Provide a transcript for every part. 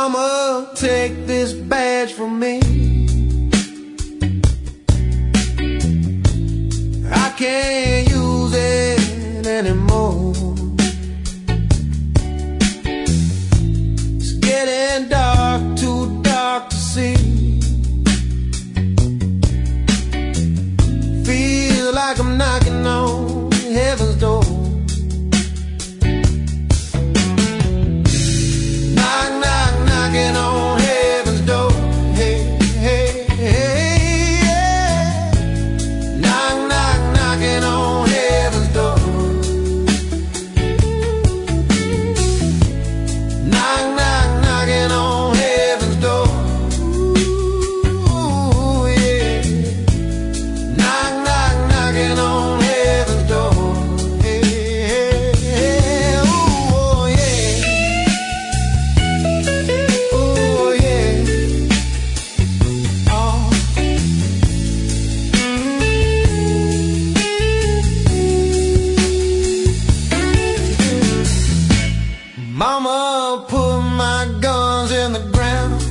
Mama, take this badge from me. I can't use it anymore. It's getting dark, too dark to see. Feel like I'm knocking on heaven's door. Knock, knock, knocking on heaven's door. Hey, hey, hey, yeah. Knock, knock, knocking on heaven's door. Knock, knock, knocking on heaven's door. Ooh, yeah. Knock, knock, knocking on heaven's door. Hey, hey, hey, ooh, oh, yeah. Oh, yeah. Oh. Mama, put my guns in the ground.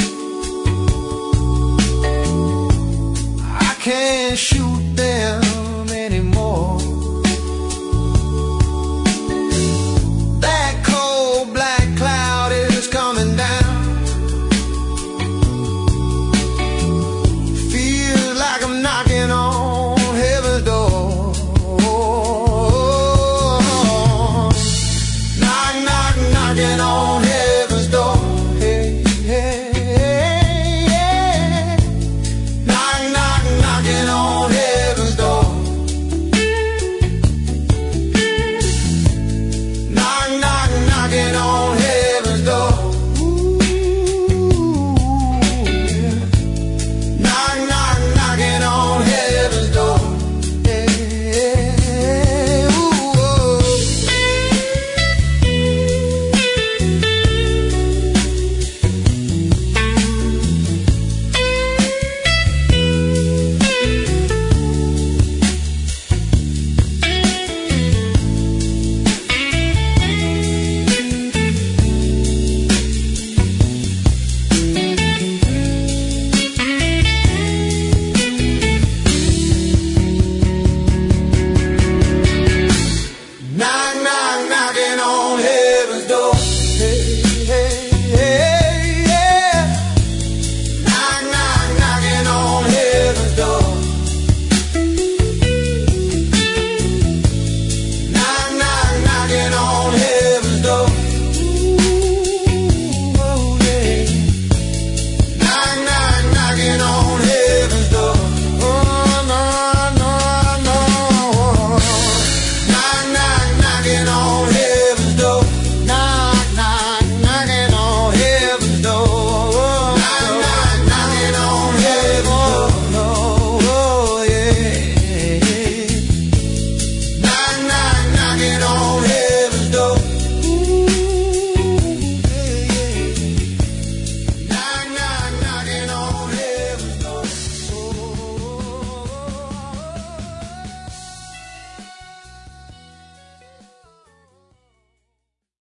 I can't shoot them anymore. That cold black cloud is coming down. Feels like I'm knocking on heaven's door. Knock, knock, knocking on